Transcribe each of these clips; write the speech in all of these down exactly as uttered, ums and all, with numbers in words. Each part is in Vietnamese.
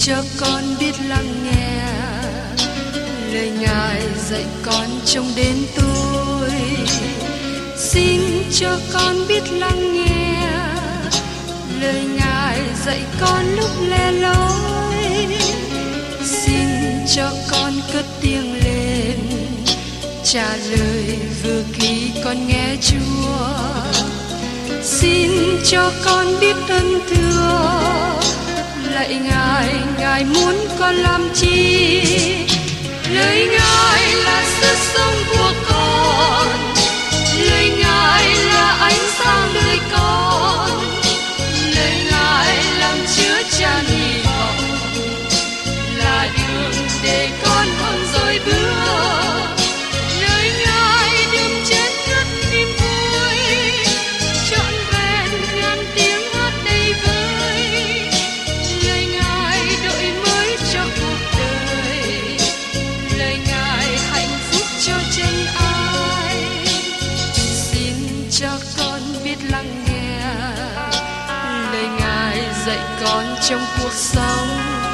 cho con biết lắng nghe lời Ngài dạy con trong đêm tối. Xin cho con biết lắng nghe lời Ngài dạy con lúc lẻ loi. Xin cho con cất tiếng lên trả lời vừa khi con nghe Chúa. Xin cho con biết ơn thưa lạy Ngài, Ngài muốn con làm chi? Lời Ngài là sức sống của con, lời Ngài là ánh sáng đời con, lời Ngài làm chứa chan hy vọng, là đường để con không dối bước. Lời Ngài đừng chết ngất niềm vui, trọn vẹn ngàn tiếng hát đầy vơi. Lời Ngài đổi mới cho cuộc đời, lời Ngài hạnh phúc cho chân ai. Xin cho con biết lắng nghe lời Ngài dạy con trong cuộc sống.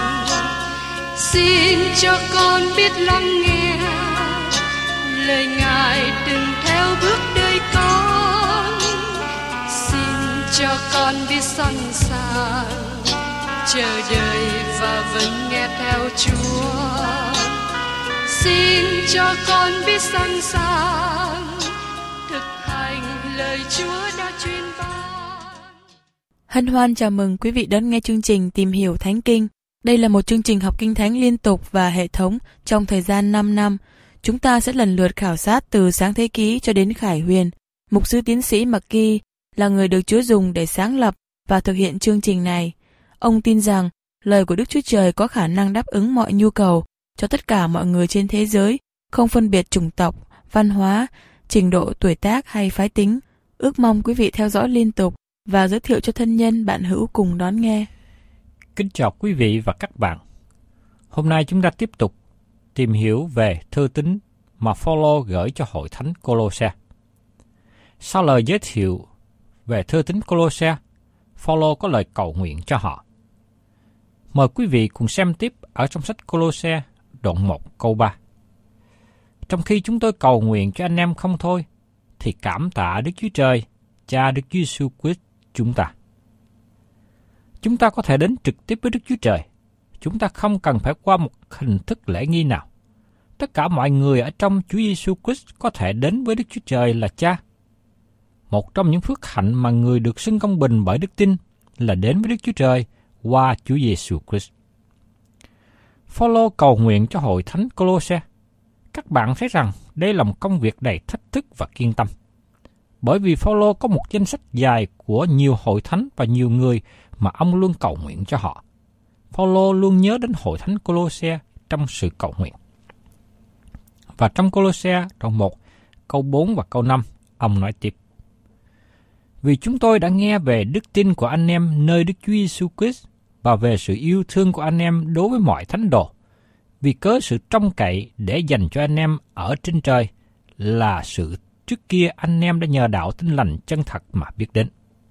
Xin cho con biết lắng nghe lời Ngài đừng theo bước đời con. Xin cho con biết sẵn sàng chờ đợi và vẫn nghe theo Chúa. Xin cho con biết sẵn sàng thực hành lời Chúa đã truyền ban. Hân hoan chào mừng quý vị đón nghe chương trình Tìm hiểu Thánh Kinh. Đây là một chương trình học Kinh Thánh liên tục và hệ thống trong thời gian năm năm. Chúng ta sẽ lần lượt khảo sát từ Sáng Thế Ký cho đến Khải Huyền. Mục sư tiến sĩ McGee là người được Chúa dùng để sáng lập và thực hiện chương trình này. Ông tin rằng lời của Đức Chúa Trời có khả năng đáp ứng mọi nhu cầu cho tất cả mọi người trên thế giới, không phân biệt chủng tộc, văn hóa, trình độ tuổi tác hay phái tính. Ước mong quý vị theo dõi liên tục và giới thiệu cho thân nhân bạn hữu cùng đón nghe. Kính chào quý vị và các bạn. Hôm nay chúng ta tiếp tục tìm hiểu về thư tín mà Phaolô gửi cho hội thánh Cô-lô-se. Sau lời giới thiệu về thư tín Cô-lô-se, Phaolô có lời cầu nguyện cho họ. Mời quý vị cùng xem tiếp ở trong sách Cô-lô-se đoạn một câu ba. Trong khi chúng tôi cầu nguyện cho anh em không thôi, thì cảm tạ Đức Chúa Trời, Cha Đức Chúa Giêsu Christ chúng ta. Chúng ta có thể đến trực tiếp với Đức Chúa Trời. Chúng ta không cần phải qua một hình thức lễ nghi nào. Tất cả mọi người ở trong Chúa Giêsu Christ có thể đến với Đức Chúa Trời là Cha. Một trong những phước hạnh mà người được xưng công bình bởi đức tin là đến với Đức Chúa Trời qua Chúa Giêsu Christ. Phaolô cầu nguyện cho hội thánh Cô-lô-se. Các bạn thấy rằng đây là một công việc đầy thách thức và kiên tâm. Bởi vì Phaolô có một danh sách dài của nhiều hội thánh và nhiều người mà ông luôn cầu nguyện cho họ. Phaolô luôn nhớ đến hội thánh Cô-lô-se trong sự cầu nguyện. Và trong Cô-lô-se đoạn một, câu bốn và câu năm, ông nói tiếp: Vì chúng tôi đã nghe về đức tin của anh em nơi Đức Chúa Giêsu Christ và về sự yêu thương của anh em đối với mọi thánh đồ, vì cớ sự trông cậy để dành cho anh em ở trên trời là sự trước kia anh em đã nhờ đạo tin lành chân thật mà biết đến.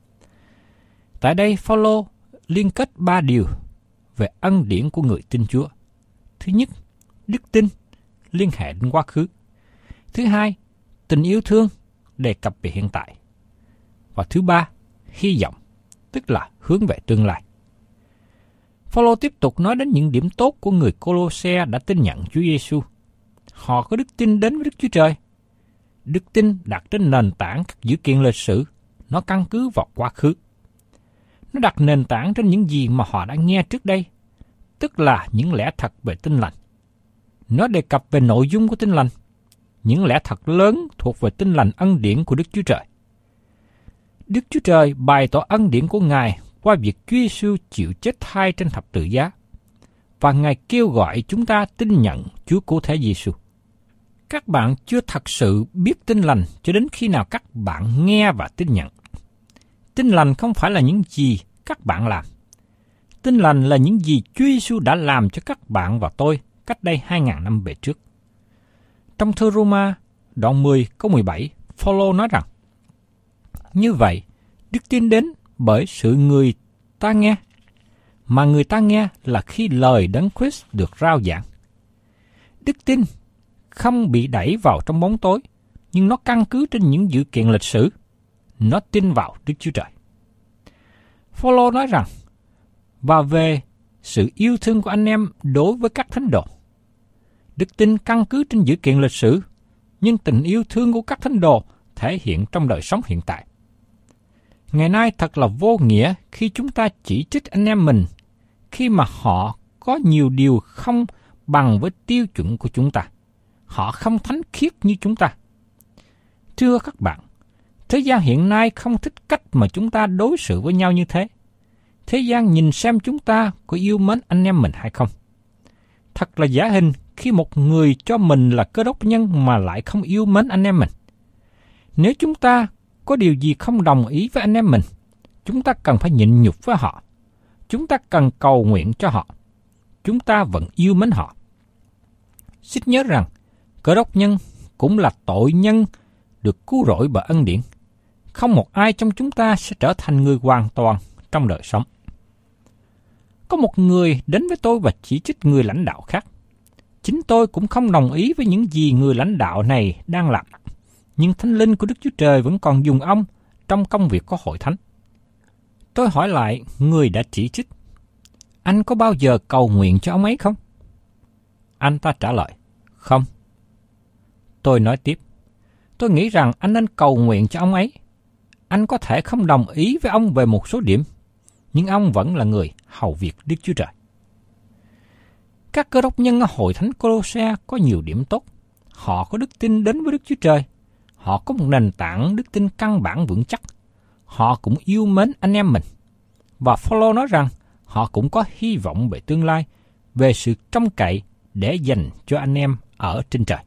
Tại đây, Phaolô liên kết ba điều về ân điển của người tin Chúa. Thứ nhất, đức tin liên hệ đến quá khứ. Thứ hai, tình yêu thương đề cập về hiện tại. Và thứ ba, hy vọng, tức là hướng về tương lai. Phaolô tiếp tục nói đến những điểm tốt của người Cô-lô-se đã tin nhận Chúa Giêsu. Họ có đức tin đến với Đức Chúa Trời. Đức tin đặt trên nền tảng các dữ kiện lịch sử, nó căn cứ vào quá khứ. Nó đặt nền tảng trên những gì mà họ đã nghe trước đây, tức là những lẽ thật về tin lành. Nó đề cập về nội dung của tin lành, những lẽ thật lớn thuộc về tin lành ân điển của Đức Chúa Trời. Đức Chúa Trời bày tỏ ân điển của Ngài qua việc Chúa Giêsu chịu chết thay trên thập tự giá, và Ngài kêu gọi chúng ta tin nhận Chúa Cứu Thế Giêsu. Các bạn chưa thật sự biết tin lành cho đến khi nào các bạn nghe và tin nhận. Tin lành không phải là những gì các bạn làm. Tin lành là những gì Chúa Giêsu đã làm cho các bạn và tôi cách đây hai ngàn năm về trước. Trong thư Roma, đoạn mười câu mười bảy, Phaolô nói rằng: Như vậy, đức tin đến bởi sự người ta nghe, mà người ta nghe là khi lời Đấng Christ được rao giảng. Đức tin không bị đẩy vào trong bóng tối, nhưng nó căn cứ trên những dữ kiện lịch sử. Nó tin vào Đức Chúa Trời. Phao-lô nói rằng, và về sự yêu thương của anh em đối với các thánh đồ. Đức tin căn cứ trên dữ kiện lịch sử, nhưng tình yêu thương của các thánh đồ thể hiện trong đời sống hiện tại. Ngày nay thật là vô nghĩa khi chúng ta chỉ trích anh em mình, khi mà họ có nhiều điều không bằng với tiêu chuẩn của chúng ta. Họ không thánh khiết như chúng ta. Thưa các bạn, thế gian hiện nay không thích cách mà chúng ta đối xử với nhau như thế. Thế gian nhìn xem chúng ta có yêu mến anh em mình hay không. Thật là giả hình khi một người cho mình là Cơ Đốc nhân mà lại không yêu mến anh em mình. Nếu chúng ta có điều gì không đồng ý với anh em mình, chúng ta cần phải nhịn nhục với họ. Chúng ta cần cầu nguyện cho họ. Chúng ta vẫn yêu mến họ. Xin nhớ rằng, Cơ Đốc nhân cũng là tội nhân được cứu rỗi bởi ân điển. Không một ai trong chúng ta sẽ trở thành người hoàn toàn trong đời sống. Có một người đến với tôi và chỉ trích người lãnh đạo khác. Chính tôi cũng không đồng ý với những gì người lãnh đạo này đang làm. Nhưng Thánh Linh của Đức Chúa Trời vẫn còn dùng ông trong công việc của hội thánh. Tôi hỏi lại người đã chỉ trích, anh có bao giờ cầu nguyện cho ông ấy không? Anh ta trả lời, không. Tôi nói tiếp, tôi nghĩ rằng anh nên cầu nguyện cho ông ấy. Anh có thể không đồng ý với ông về một số điểm, nhưng ông vẫn là người hầu việc Đức Chúa Trời. Các Cơ Đốc nhân ở hội thánh Cô-lô-se có nhiều điểm tốt. Họ có đức tin đến với Đức Chúa Trời. Họ có một nền tảng đức tin căn bản vững chắc. Họ cũng yêu mến anh em mình. Và Phao-lô nói rằng họ cũng có hy vọng về tương lai, về sự trông cậy để dành cho anh em ở trên trời.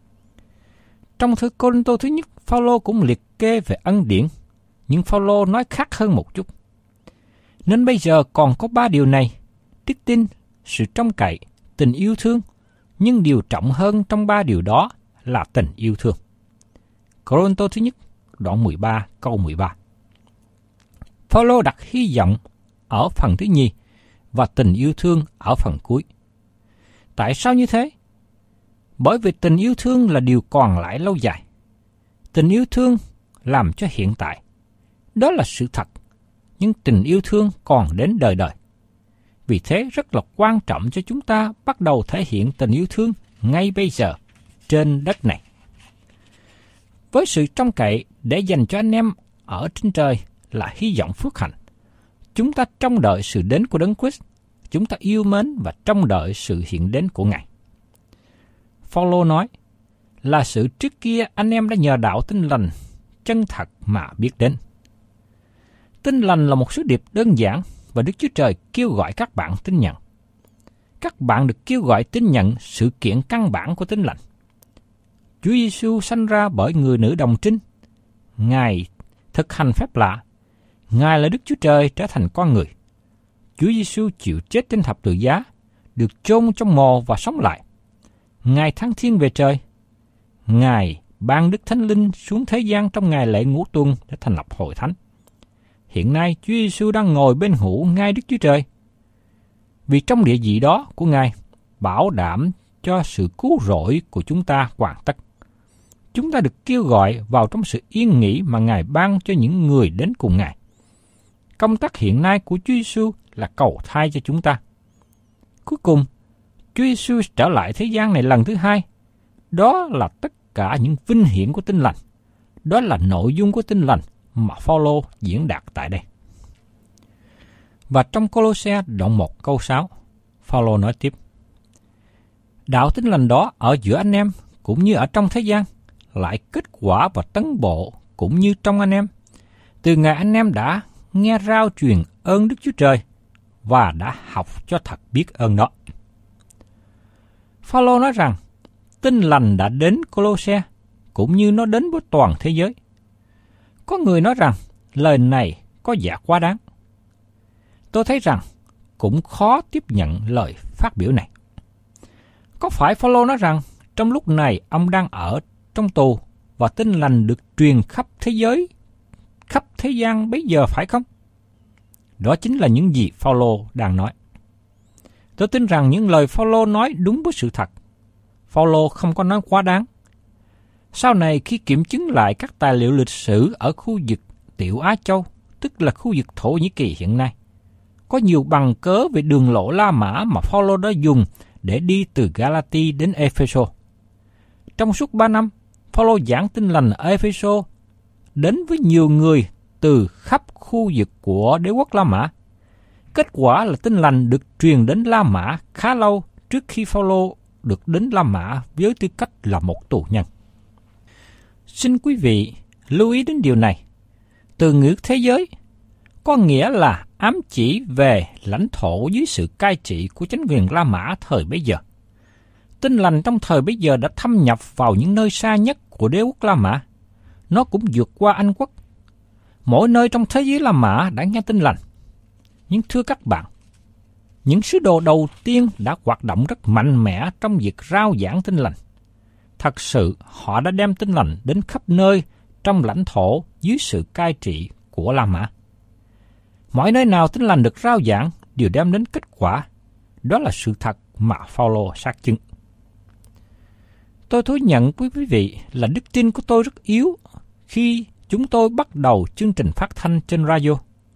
Trong thư Cô-rinh-tô thứ nhất, Phao-lô cũng liệt kê về ân điển, nhưng Phao-lô nói khác hơn một chút. Nên bây giờ còn có ba điều này: đức tin, sự trông cậy, tình yêu thương, nhưng điều trọng hơn trong ba điều đó là tình yêu thương. Cô-rinh-tô thứ nhất, đoạn mười ba, câu mười ba. Phao-lô đặt hy vọng ở phần thứ nhì và tình yêu thương ở phần cuối. Tại sao như thế? Bởi vì tình yêu thương là điều còn lại lâu dài. Tình yêu thương làm cho hiện tại. Đó là sự thật. Nhưng tình yêu thương còn đến đời đời. Vì thế rất là quan trọng cho chúng ta bắt đầu thể hiện tình yêu thương ngay bây giờ trên đất này. Với sự trông cậy để dành cho anh em ở trên trời là hy vọng phước hạnh. Chúng ta trông đợi sự đến của Đấng Christ. Chúng ta yêu mến và trông đợi sự hiện đến của Ngài. Phao-lô nói là sự trước kia anh em đã nhờ đạo tin lành chân thật mà biết đến. Tin lành là một sứ điệp đơn giản và Đức Chúa Trời kêu gọi các bạn tin nhận. Các bạn được kêu gọi tin nhận sự kiện căn bản của tin lành. Chúa Giêsu sanh ra bởi người nữ đồng trinh. Ngài thực hành phép lạ. Ngài là Đức Chúa Trời trở thành con người. Chúa Giêsu chịu chết trên thập tự giá, được chôn trong mồ và sống lại. Ngài thăng thiên về trời. Ngài ban Đức Thánh Linh xuống thế gian trong ngày lễ ngũ tuần để thành lập hội thánh. Hiện nay Chúa Giêsu đang ngồi bên hữu ngai Đức Chúa Trời. Vì trong địa vị đó của Ngài, bảo đảm cho sự cứu rỗi của chúng ta hoàn tất. Chúng ta được kêu gọi vào trong sự yên nghỉ mà Ngài ban cho những người đến cùng Ngài. Công tác hiện nay của Chúa Giêsu là cầu thai cho chúng ta. Cuối cùng, Chúa Giêsu trở lại thế gian này lần thứ hai. Đó là tất cả những vinh hiển của tin lành. Đó là nội dung của tin lành mà Phao-lô diễn đạt tại đây. Và trong Cô-lô-se đoạn một câu sáu, Phao-lô nói tiếp: đạo tin lành đó ở giữa anh em cũng như ở trong thế gian, lại kết quả và tấn bộ cũng như trong anh em. Từ ngày anh em đã nghe rao truyền ơn Đức Chúa Trời và đã học cho thật biết ơn đó. Phao-lô nói rằng tin lành đã đến Cô-lô-se cũng như nó đến với toàn thế giới. Có người nói rằng lời này có vẻ quá đáng. Tôi thấy rằng cũng khó tiếp nhận lời phát biểu này. Có phải Phao-lô nói rằng trong lúc này ông đang ở trong tù và tin lành được truyền khắp thế giới, khắp thế gian bấy giờ phải không? Đó chính là những gì Phaolô đang nói. Tôi tin rằng những lời Phaolô nói đúng với sự thật. Phaolô không có nói quá đáng. Sau này khi kiểm chứng lại các tài liệu lịch sử ở khu vực Tiểu Á Châu, tức là khu vực Thổ Nhĩ Kỳ hiện nay, có nhiều bằng cớ về đường lộ La Mã mà Phaolô đã dùng để đi từ Galati đến Epheso. Trong suốt ba năm, Phaolô giảng tin lành ở Epheso đến với nhiều người từ khắp khu vực của đế quốc La Mã. Kết quả là tin lành được truyền đến La Mã khá lâu trước khi Phaolô được đến La Mã với tư cách là một tù nhân. Xin quý vị lưu ý đến điều này. Từ ngữ thế giới có nghĩa là ám chỉ về lãnh thổ dưới sự cai trị của chính quyền La Mã thời bấy giờ. Tin lành trong thời bấy giờ đã thâm nhập vào những nơi xa nhất của đế quốc La Mã. Nó cũng vượt qua Anh quốc. Mỗi nơi trong thế giới La Mã đã nghe tin lành. Nhưng thưa các bạn, những sứ đồ đầu tiên đã hoạt động rất mạnh mẽ trong việc rao giảng tin lành. Thật sự, họ đã đem tin lành đến khắp nơi trong lãnh thổ dưới sự cai trị của La Mã. Mọi nơi nào tin lành được rao giảng đều đem đến kết quả. Đó là sự thật mà Phaolô xác chứng. Tôi thú nhận với quý vị là đức tin của tôi rất yếu khi chúng tôi bắt đầu chương trình phát thanh trên radio.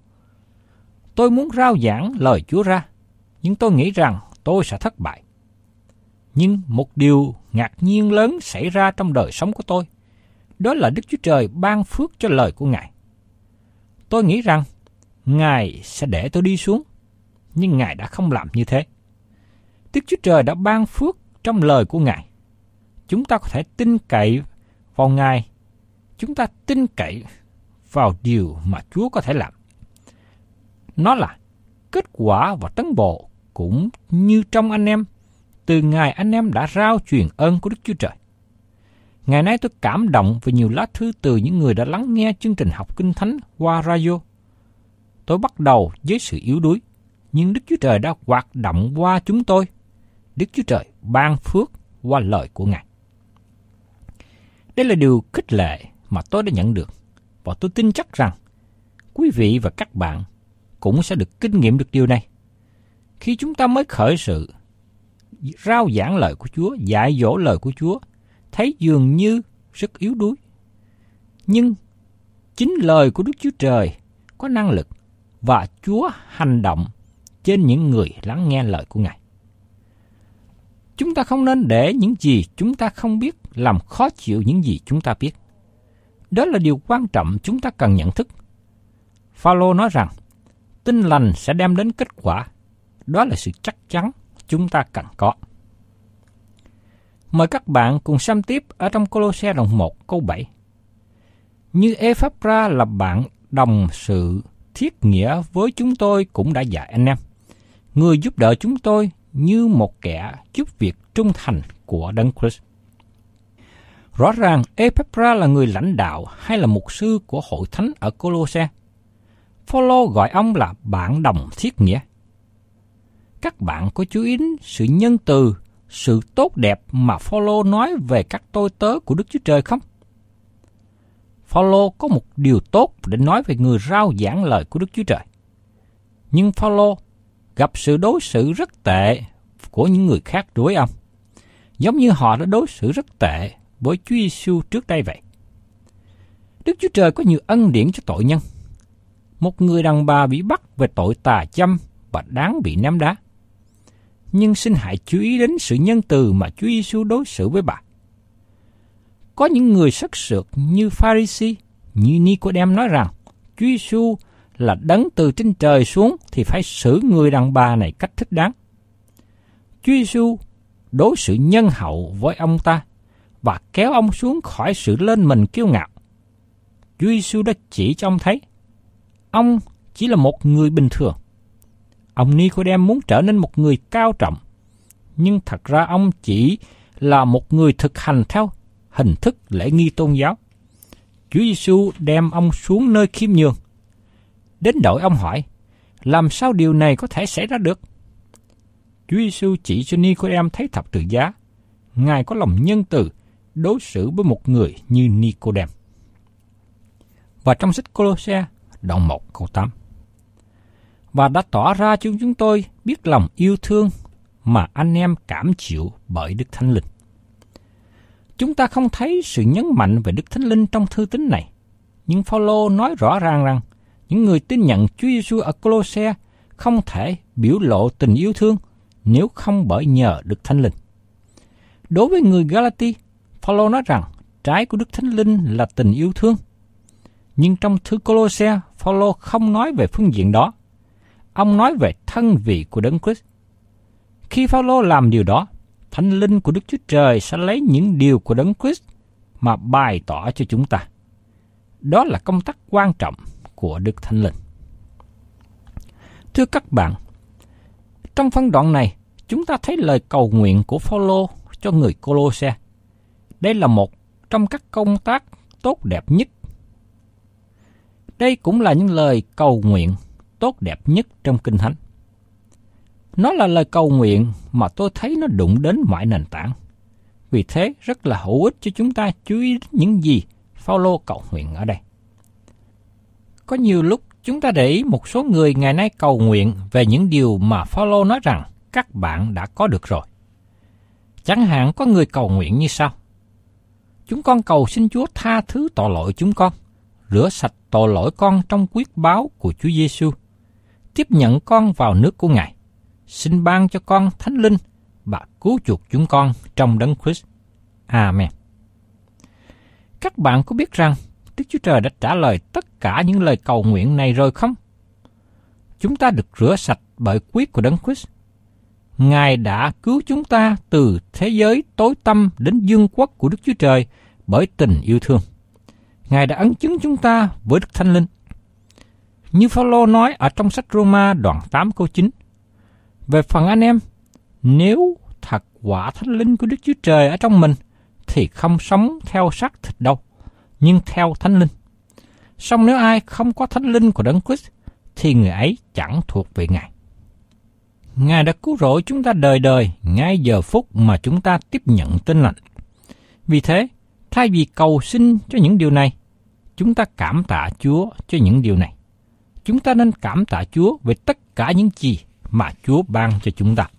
Tôi muốn rao giảng lời Chúa ra, nhưng tôi nghĩ rằng tôi sẽ thất bại. Nhưng một điều ngạc nhiên lớn xảy ra trong đời sống của tôi, đó là Đức Chúa Trời ban phước cho lời của Ngài. Tôi nghĩ rằng Ngài sẽ để tôi đi xuống, nhưng Ngài đã không làm như thế. Đức Chúa Trời đã ban phước trong lời của Ngài. Chúng ta có thể tin cậy vào Ngài. Chúng ta tin cậy vào điều mà Chúa có thể làm. Nó là kết quả và tấn bộ cũng như trong anh em, từ ngày anh em đã rao truyền ơn của Đức Chúa Trời. Ngày nay tôi cảm động về nhiều lá thư từ những người đã lắng nghe chương trình học Kinh Thánh qua radio. Tôi bắt đầu với sự yếu đuối, nhưng Đức Chúa Trời đã hoạt động qua chúng tôi. Đức Chúa Trời ban phước qua lời của Ngài. Đây là điều khích lệ mà tôi đã nhận được, và tôi tin chắc rằng quý vị và các bạn cũng sẽ được kinh nghiệm được điều này. Khi chúng ta mới khởi sự rao giảng lời của Chúa, dạy dỗ lời của Chúa, thấy dường như rất yếu đuối. Nhưng chính lời của Đức Chúa Trời có năng lực và Chúa hành động trên những người lắng nghe lời của Ngài. Chúng ta không nên để những gì chúng ta không biết làm khó chịu những gì chúng ta biết. Đó là điều quan trọng chúng ta cần nhận thức. Phaolô nói rằng tin lành sẽ đem đến kết quả. Đó là sự chắc chắn chúng ta cần có. Mời các bạn cùng xem tiếp ở trong Cô-lô-se đoạn một câu bảy. Như Ê-pháp-ra là bạn đồng sự thiết nghĩa với chúng tôi cũng đã dạy anh em. Người giúp đỡ chúng tôi như một kẻ giúp việc trung thành của Đấng Christ. Rõ ràng Ê-pháp-ra là người lãnh đạo hay là mục sư của hội thánh ở Cô-lô-se. Phaolô gọi ông là bạn đồng thiết nghĩa. Các bạn có chú ý đến sự nhân từ, sự tốt đẹp mà Phaolô nói về các tôi tớ của Đức Chúa Trời không? Phaolô có một điều tốt để nói về người rao giảng lời của Đức Chúa Trời. Nhưng Phaolô gặp sự đối xử rất tệ của những người khác đối với ông, giống như họ đã đối xử rất tệ với Chúa Giêsu trước đây vậy. Đức Chúa Trời có nhiều ân điển cho tội nhân. Một người đàn bà bị bắt về tội tà dâm và đáng bị ném đá. Nhưng xin hãy chú ý đến sự nhân từ mà Chúa Giêsu đối xử với bà. Có những người sắc sược như Pha-ri-si, như Ni-cô-đem nói rằng Chúa Giêsu là đấng từ trên trời xuống thì phải xử người đàn bà này cách thích đáng. Chúa Giêsu đối xử nhân hậu với ông ta và kéo ông xuống khỏi sự lên mình kiêu ngạo. Chúa Giêsu đã chỉ cho ông thấy ông chỉ là một người bình thường. Ông Ni-cô-đem muốn trở nên một người cao trọng, nhưng thật ra ông chỉ là một người thực hành theo hình thức lễ nghi tôn giáo. Chúa Giêsu đem ông xuống nơi khiêm nhường. Đến đổi ông hỏi, làm sao điều này có thể xảy ra được? Chúa Giêsu chỉ cho Ni-cô-đem thấy thập tự giá. Ngài có lòng nhân từ đối xử với một người như Ni-cô-đem. Và trong sách Cô-lô-se đoạn một câu tám. và đã tỏ ra cho chúng tôi biết lòng yêu thương mà anh em cảm chịu bởi Đức Thánh Linh. Chúng ta không thấy sự nhấn mạnh về Đức Thánh Linh trong thư tín này, nhưng Phao-lô nói rõ ràng rằng những người tin nhận Chúa Giêsu ở Cô-lô-se không thể biểu lộ tình yêu thương nếu không bởi nhờ Đức Thánh Linh. Đối với người Gala-ti, Phao-lô nói rằng trái của Đức Thánh Linh là tình yêu thương. Nhưng trong thư Cô-lô-se, Phao-lô không nói về phương diện đó. Ông nói về thân vị của Đấng Christ. Khi Phao-lô làm điều đó, Thánh Linh của Đức Chúa Trời sẽ lấy những điều của Đấng Christ mà bày tỏ cho chúng ta. Đó là công tác quan trọng của Đức Thánh Linh. Thưa các bạn, trong phân đoạn này, chúng ta thấy lời cầu nguyện của Phao-lô cho người Cô-lô-se. Đây là một trong các công tác tốt đẹp nhất. Đây cũng là những lời cầu nguyện tốt đẹp nhất trong Kinh Thánh. Nó là lời cầu nguyện mà tôi thấy nó đụng đến mọi nền tảng. Vì thế rất là hữu ích cho chúng ta chú ý đến những gì Phao-lô cầu nguyện ở đây. Có nhiều lúc chúng ta để ý một số người ngày nay cầu nguyện về những điều mà Phao-lô nói rằng các bạn đã có được rồi. Chẳng hạn có người cầu nguyện như sau: chúng con cầu xin Chúa tha thứ tội lỗi chúng con, rửa sạch tội lỗi con trong quyết báo của Chúa Giêsu, tiếp nhận con vào nước của Ngài, xin ban cho con Thánh Linh và cứu chuộc chúng con trong Đấng Christ. Amen. Các bạn có biết rằng Đức Chúa Trời đã trả lời tất cả những lời cầu nguyện này rồi không? Chúng ta được rửa sạch bởi huyết của Đấng Christ. Ngài đã cứu chúng ta từ thế giới tối tăm đến vương quốc của Đức Chúa Trời bởi tình yêu thương. Ngài đã ấn chứng chúng ta với Đức Thánh Linh. Như Phao-lô nói ở trong sách Roma đoạn tám câu chín: về phần anh em, nếu thật quả Thánh Linh của Đức Chúa Trời ở trong mình, thì không sống theo xác thịt đâu, nhưng theo Thánh Linh. Song nếu ai không có Thánh Linh của Đấng Christ, thì người ấy chẳng thuộc về Ngài. Ngài đã cứu rỗi chúng ta đời đời ngay giờ phút mà chúng ta tiếp nhận Tin Lành. Vì thế, thay vì cầu xin cho những điều này, chúng ta cảm tạ Chúa cho những điều này. Chúng ta nên cảm tạ Chúa về tất cả những gì mà Chúa ban cho chúng ta.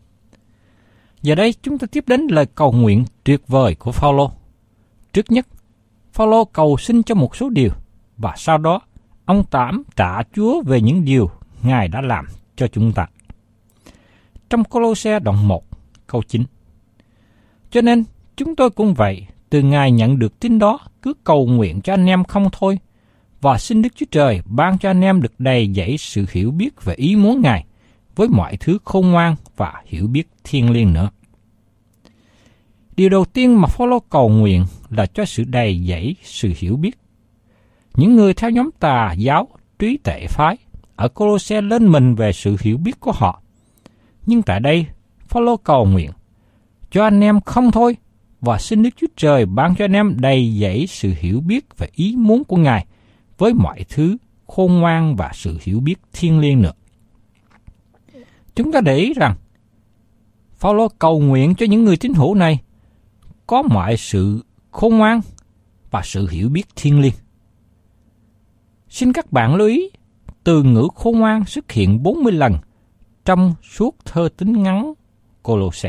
Giờ đây chúng ta tiếp đến lời cầu nguyện tuyệt vời của Phao-lô. Trước nhất, Phao-lô cầu xin cho một số điều, và sau đó ông cảm tạ Chúa về những điều Ngài đã làm cho chúng ta. Trong Cô-lô-se đoạn một câu chín: cho nên chúng tôi cũng vậy, từ Ngài nhận được tin đó, cứ cầu nguyện cho anh em không thôi, và xin Đức Chúa Trời ban cho anh em được đầy dẫy sự hiểu biết về ý muốn Ngài, với mọi thứ khôn ngoan và hiểu biết thiêng liêng nữa. Điều đầu tiên mà Phao-lô cầu nguyện là cho sự đầy dẫy sự hiểu biết. Những người theo nhóm tà giáo trí tệ phái ở Cô-lô-se lên mình về sự hiểu biết của họ. Nhưng tại đây, Phao-lô cầu nguyện cho anh em không thôi, và xin Đức Chúa Trời ban cho anh em đầy dẫy sự hiểu biết về ý muốn của Ngài, với mọi thứ khôn ngoan và sự hiểu biết thiêng liêng nữa. Chúng ta để ý rằng, Phao-lô cầu nguyện cho những người tín hữu này có mọi sự khôn ngoan và sự hiểu biết thiêng liêng. Xin các bạn lưu ý, từ ngữ khôn ngoan xuất hiện bốn mươi lần trong suốt thơ tín ngắn Cô-lô-se.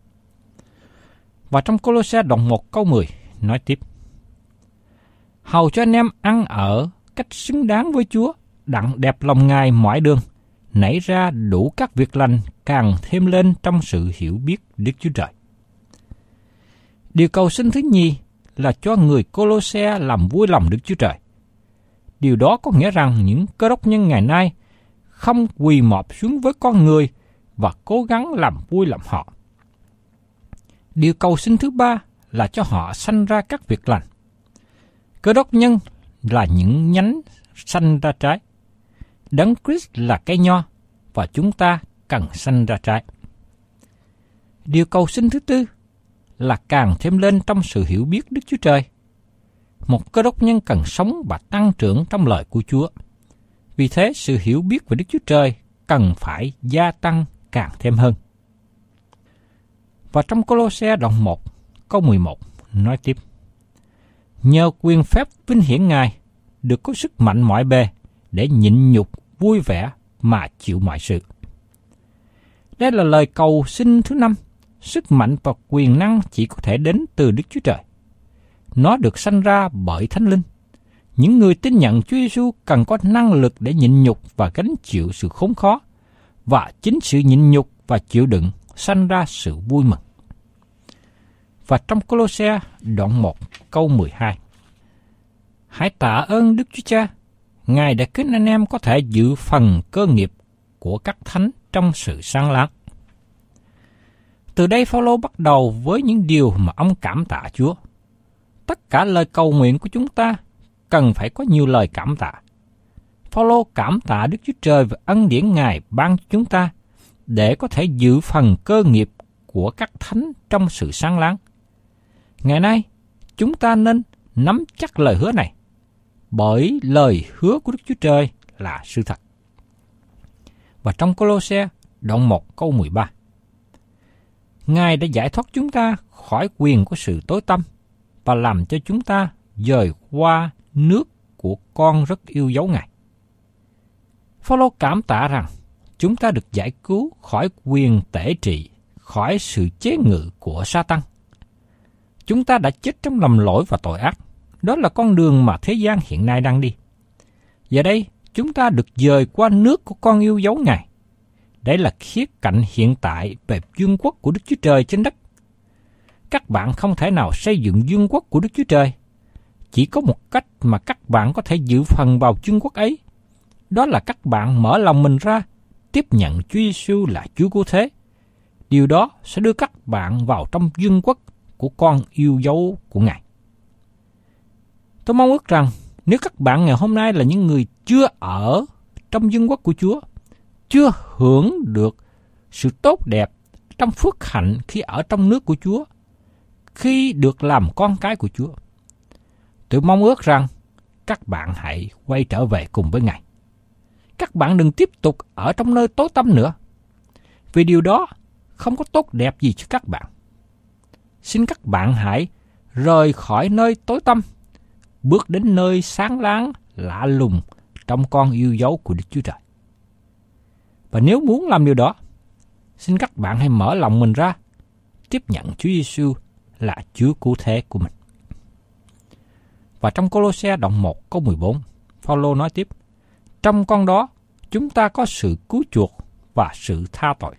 Và trong Cô-lô-se đoạn một câu mười nói tiếp: hầu cho anh em ăn ở cách xứng đáng với Chúa, đặng đẹp lòng Ngài mọi đường, nảy ra đủ các việc lành, càng thêm lên trong sự hiểu biết Đức Chúa Trời. Điều cầu xin thứ nhì là cho người Cô-lô-se làm vui lòng Đức Chúa Trời. Điều đó có nghĩa rằng những cơ đốc nhân ngày nay không quỳ mọp xuống với con người và cố gắng làm vui lòng họ. Điều cầu xin thứ ba là cho họ sanh ra các việc lành. Cơ đốc nhân là những nhánh sanh ra trái. Đấng Christ là cây nho và chúng ta cần sanh ra trái. Điều cầu xin thứ tư là càng thêm lên trong sự hiểu biết Đức Chúa Trời. Một cơ đốc nhân cần sống và tăng trưởng trong lời của Chúa. Vì thế, sự hiểu biết về Đức Chúa Trời cần phải gia tăng càng thêm hơn. Và trong Cô-lô-se đoạn một, câu mười một nói tiếp: nhờ quyền phép vinh hiển Ngài, được có sức mạnh mọi bề, để nhịn nhục vui vẻ mà chịu mọi sự. Đây là lời cầu xin thứ năm. Sức mạnh và quyền năng chỉ có thể đến từ Đức Chúa Trời. Nó được sanh ra bởi Thánh Linh. Những người tin nhận Chúa Giêsu cần có năng lực để nhịn nhục và gánh chịu sự khốn khó, và chính sự nhịn nhục và chịu đựng sanh ra sự vui mừng. Và trong Cô-lô-se đoạn một câu mười hai: Hãy tạ ơn Đức Chúa Cha, Ngài đã khiến anh em có thể dự phần cơ nghiệp của các thánh trong sự sáng láng. Từ đây Phao-lô bắt đầu với những điều mà ông cảm tạ Chúa. Tất cả lời cầu nguyện của chúng ta cần phải có nhiều lời cảm tạ. Phao-lô cảm tạ Đức Chúa Trời và ân điển Ngài ban cho chúng ta để có thể dự phần cơ nghiệp của các thánh trong sự sáng láng. Ngày nay, chúng ta nên nắm chắc lời hứa này, bởi lời hứa của Đức Chúa Trời là sự thật. Và trong Cô-lô-se đoạn một câu mười ba: Ngài đã giải thoát chúng ta khỏi quyền của sự tối tăm và làm cho chúng ta dời qua nước của con rất yêu dấu Ngài. Phao-lô cảm tạ rằng chúng ta được giải cứu khỏi quyền tể trị, khỏi sự chế ngự của Sa-tan. Chúng ta đã chết trong lầm lỗi và tội ác. Đó là con đường mà thế gian hiện nay đang đi. Giờ đây, chúng ta được dời qua nước của con yêu dấu Ngài. Đây là khía cạnh hiện tại về vương quốc của Đức Chúa Trời trên đất. Các bạn không thể nào xây dựng vương quốc của Đức Chúa Trời. Chỉ có một cách mà các bạn có thể dự phần vào vương quốc ấy. Đó là các bạn mở lòng mình ra, tiếp nhận Chúa Giêsu là Chúa Cứu Thế. Điều đó sẽ đưa các bạn vào trong vương quốc của con yêu dấu của Ngài. Tôi mong ước rằng nếu các bạn ngày hôm nay là những người chưa ở trong vương quốc của Chúa, chưa hưởng được sự tốt đẹp trong phước hạnh khi ở trong nước của Chúa, khi được làm con cái của Chúa, tôi mong ước rằng các bạn hãy quay trở về cùng với Ngài. Các bạn đừng tiếp tục ở trong nơi tối tăm nữa, vì điều đó không có tốt đẹp gì cho các bạn. Xin các bạn hãy rời khỏi nơi tối tăm, bước đến nơi sáng láng, lạ lùng trong con yêu dấu của Đức Chúa Trời. Và nếu muốn làm điều đó, xin các bạn hãy mở lòng mình ra, tiếp nhận Chúa Giêsu là Chúa Cứu Thế của mình. Và trong Cô-lô-se đoạn một câu mười bốn, Phao-lô nói tiếp: Trong con đó, chúng ta có sự cứu chuộc và sự tha tội.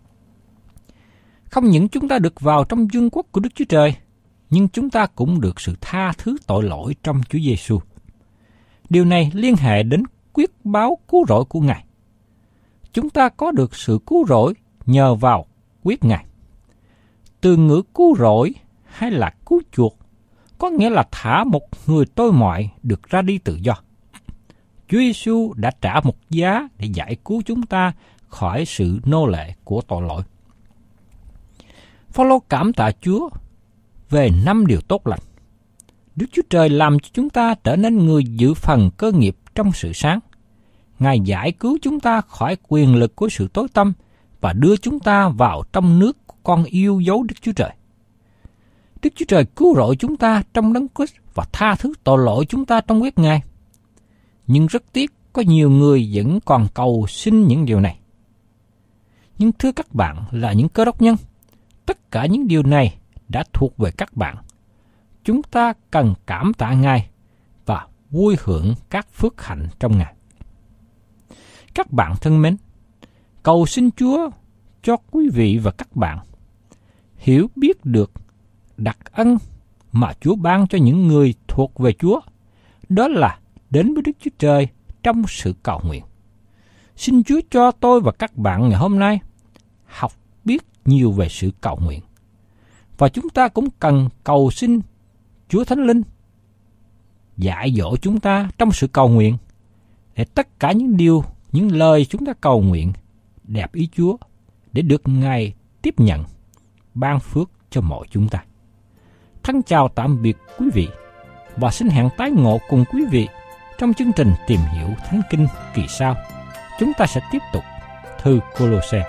Không những chúng ta được vào trong vương quốc của Đức Chúa Trời, nhưng chúng ta cũng được sự tha thứ tội lỗi trong Chúa Giêsu. Điều này liên hệ đến quyết báo cứu rỗi của Ngài. Chúng ta có được sự cứu rỗi nhờ vào quyết Ngài. Từ ngữ cứu rỗi hay là cứu chuộc có nghĩa là thả một người tôi mọi được ra đi tự do. Chúa Giêsu đã trả một giá để giải cứu chúng ta khỏi sự nô lệ của tội lỗi. Phao-lô cảm tạ Chúa về năm điều tốt lành. Đức Chúa Trời làm cho chúng ta trở nên người dự phần cơ nghiệp trong sự sáng. Ngài giải cứu chúng ta khỏi quyền lực của sự tối tăm và đưa chúng ta vào trong nước của con yêu dấu Đức Chúa Trời. Đức Chúa Trời cứu rỗi chúng ta trong Đấng Christ và tha thứ tội lỗi chúng ta trong huyết Ngài. Nhưng rất tiếc có nhiều người vẫn còn cầu xin những điều này. Nhưng thưa các bạn là những Cơ Đốc nhân, tất cả những điều này đã thuộc về các bạn. Chúng ta cần cảm tạ Ngài và vui hưởng các phước hạnh trong Ngài. Các bạn thân mến, cầu xin Chúa cho quý vị và các bạn hiểu biết được đặc ân mà Chúa ban cho những người thuộc về Chúa, đó là đến với Đức Chúa Trời trong sự cầu nguyện. Xin Chúa cho tôi và các bạn ngày hôm nay học biết nhiều về sự cầu nguyện. Và chúng ta cũng cần cầu xin Chúa Thánh Linh dạy dỗ chúng ta trong sự cầu nguyện, để tất cả những điều, những lời chúng ta cầu nguyện đẹp ý Chúa, để được Ngài tiếp nhận, ban phước cho mọi chúng ta. Thân chào tạm biệt quý vị, và xin hẹn tái ngộ cùng quý vị trong chương trình Tìm Hiểu Thánh Kinh kỳ sau. Chúng ta sẽ tiếp tục thư Cô-lô-se.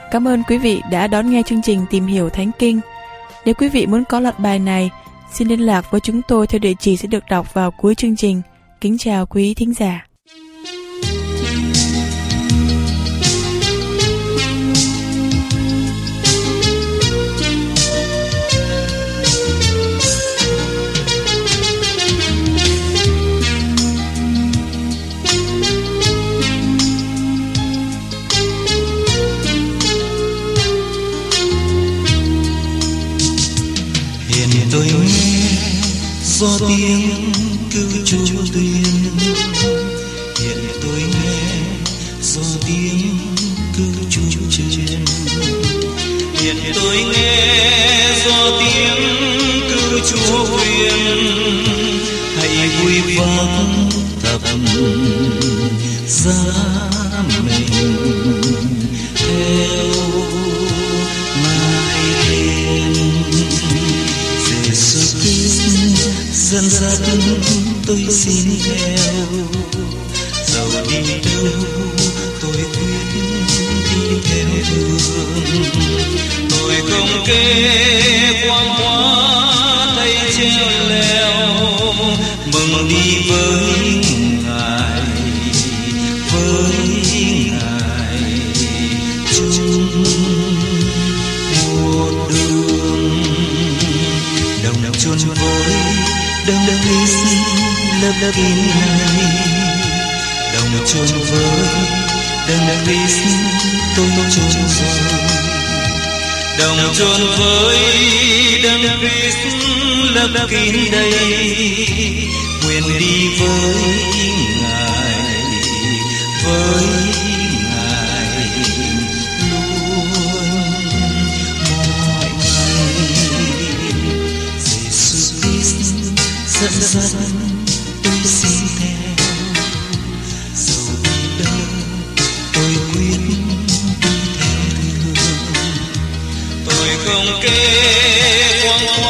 Cảm ơn quý vị đã đón nghe chương trình Tìm Hiểu Thánh Kinh. Nếu quý vị muốn có loạt bài này, xin liên lạc với chúng tôi theo địa chỉ sẽ được đọc vào cuối chương trình. Kính chào quý thính giả. Tôi nghe gió tiếng cứu Chúa tuyên, hiện tôi nghe gió tiếng cứu Chúa truyền, hiện tôi nghe gió tiếng cứu Chúa truyền. Hãy vui vang thập giá mình theo dẫn dắt tôi xin theo, dẫu đi đâu tôi quyết đi theo đường. Tôi không kê quang hóa tay treo leo, mừng đi với Ngài, với Ngài chung một đường. Đồng chôn với đấng Christ lấp kín này, đồng chôn với đấng Christ tôi chôn rồi, đồng chôn với đấng Christ lấp kín đây, nguyện đi với Ngài, với Ngài luôn mọi ngày. Giêsu Christ dẫn dắt tôi xin theo, dẫu đi đâu tôi quyết đi theo đường. Tôi không kê quang